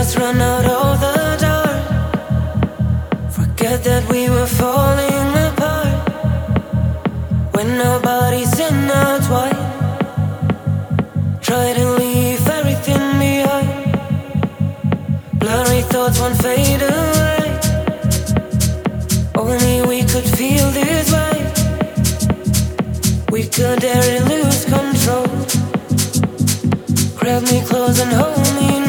us run out of the dark. Forget that we were falling apart when nobody's in our twine. Try to leave everything behind. Blurry thoughts won't fade away. Only we could feel this way. We could dare to lose control. Grab me close and hold me